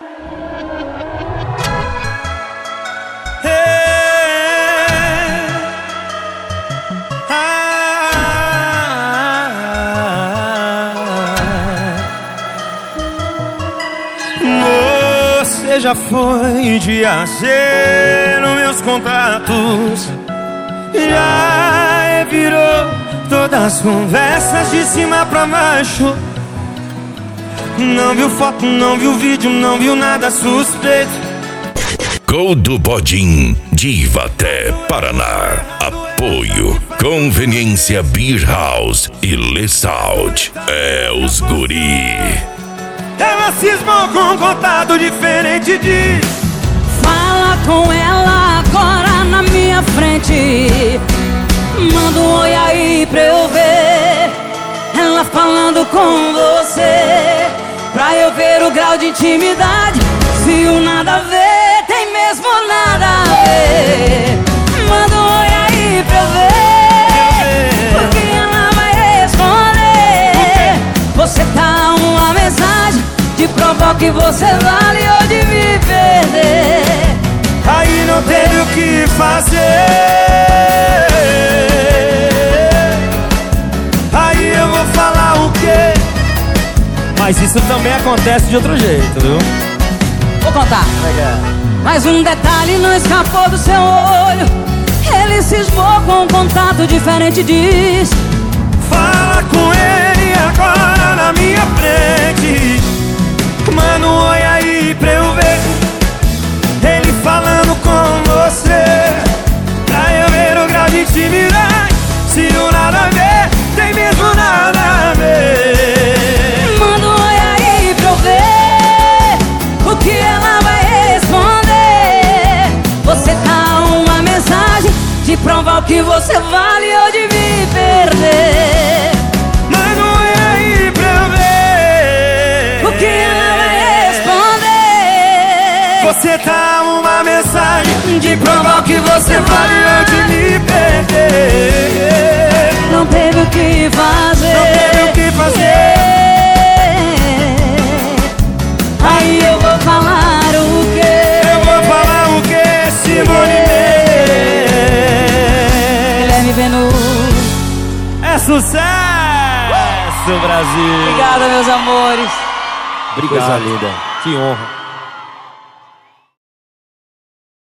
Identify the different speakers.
Speaker 1: Você já foi de AC nos meus contatos, já virou todas as conversas de cima pra baixo. Não viu foto, não viu vídeo, não viu nada suspeito.
Speaker 2: Gol do Bodim, Diva até Paraná. Apoio Conveniência Beer House e Le Salt. É os guri.
Speaker 1: Ela cismou com um contato diferente de...
Speaker 3: Fala com ela agora na minha frente. Manda um oi aí pra eu ver ela falando com você, pra eu ver o grau de intimidade. Se o nada a ver tem mesmo nada a ver. Manda um oi aí pra eu ver o que ela vai responder. Você tá uma mensagem de provar que você vale ou de me perder.
Speaker 1: Aí não teve o que fazer. Aí eu vou falar o quê? Mas isso também acontece de outro jeito, viu?
Speaker 3: Vou contar. Mas um detalhe não escapou do seu olho. Ele cismou com um contato diferente e diz:
Speaker 1: fala com ele agora na minha frente. Manda um oi aí pra eu ver ele falando com você, pra eu ver o grau de intimidade. Se o nada a ver tem mesmo nada a ver.
Speaker 3: Manda um oi aí pra eu ver o que ela vai responder. Você tá uma mensagem de provar o que você vale ou de me perder.
Speaker 1: Manda um oi aí pra eu ver
Speaker 3: o que ela vai responder.
Speaker 1: Você tá uma mensagem de provar o que você vale ou de me perder.
Speaker 3: Não teve o que fazer.
Speaker 1: Não teve o que fazer.
Speaker 3: Aí eu vou falar o quê?
Speaker 1: Eu vou falar o quê, Simone Mendes?
Speaker 3: Guilherme Venuto.
Speaker 1: É sucesso, Brasil.
Speaker 3: Obrigado, meus amores.
Speaker 1: Obrigado. Coisa linda. Que honra.